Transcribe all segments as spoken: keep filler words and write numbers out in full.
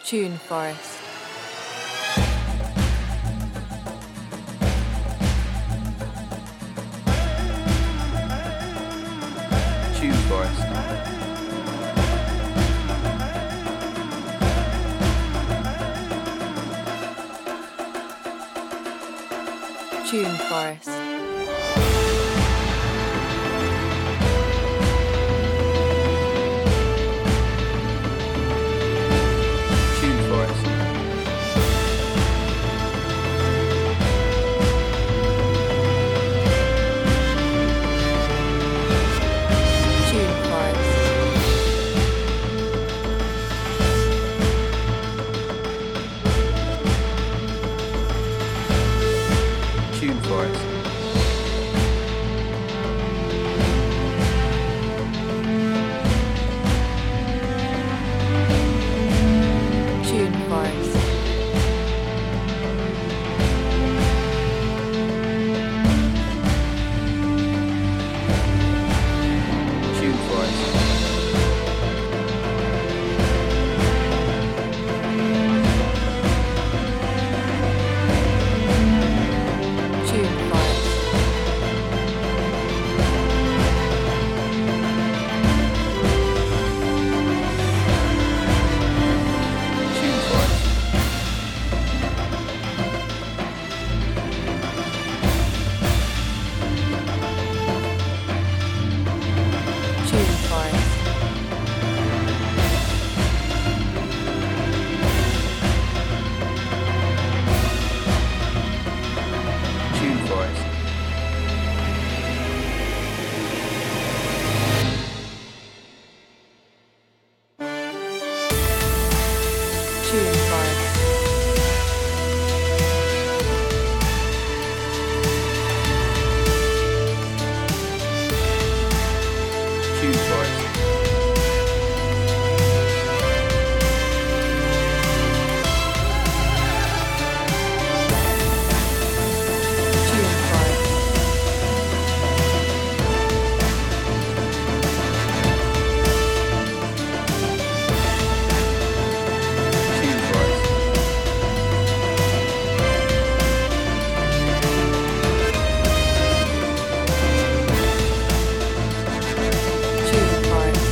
Tune Forest. Tune Forest. Tune Forest. Tune Forest. Tune Forest. Tune Forest. Tune Forest. Tune Forest. Tune Forest. Tune Forest. Tune Forest. Tune Forest. Tune Forest. Tune Forest. Tune Forest. Tune Forest. Tune Forest.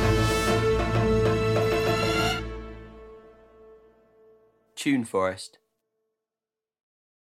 Tune Forest.